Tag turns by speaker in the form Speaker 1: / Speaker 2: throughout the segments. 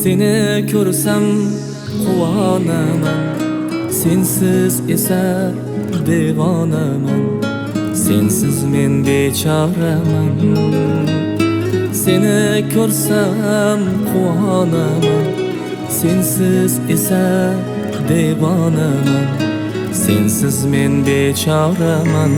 Speaker 1: Seni ko'rsam quvonaman, sensiz esa devonaman. Sensiz men bechoraman. Seni ko'rsam quvonaman, sensiz esa devonaman. Sensiz men bechoraman.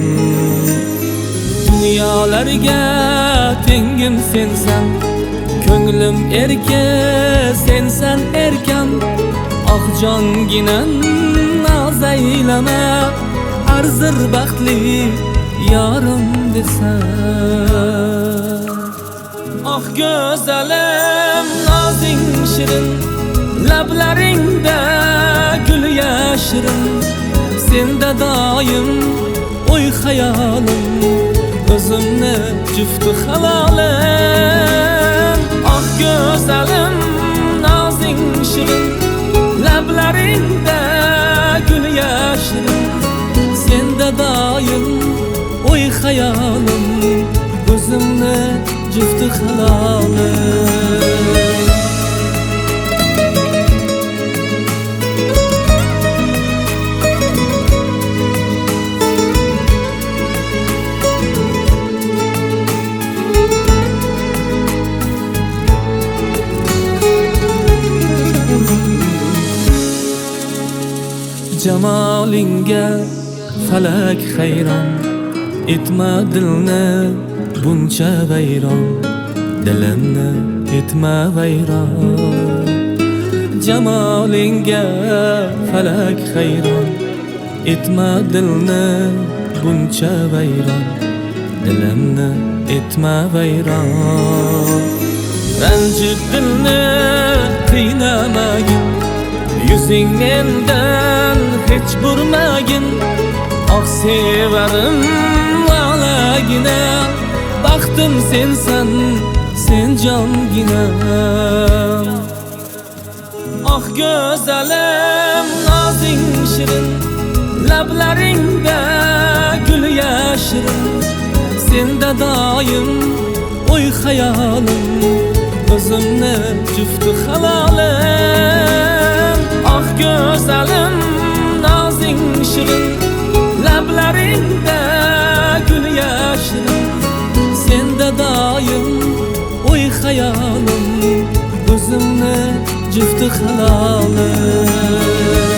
Speaker 1: Dunyolarga tengim sensan, ko'nglim erka sensan erkan. Ah jonginam naz aylama, arzir baxtli yorim desan. Ah go'zalim nozing shirin, lablaringda gul yashirin. Senda doim o'y xayolim, o'zimni jufti halolim. Ah go'zalim nozing shirin, lablaringda gul yashirin. Senda doim o'y xayolim, o'zimni jufti halolim. Jamolingga falak hayron, etma dilni buncha vayron. Dilimni etma vayron. Jamolingga falak hayron, etma dilni buncha vayron. Dilimni etma vayron. Ranjit dilni qiynamagin, yuzing mendan hech burmagin. Ah sevarim valagina, baxtim sensan, sen jongina. Ah go'zalim nozing shirin, lablaringda gul yashirin. Senda doim o'y xayolim, o'zimni jufti halolim. Ah go'zalim nozing shirin, lablaringda gul yashirin. Senda doim o'y xayolim, o'zimni jufti halolim.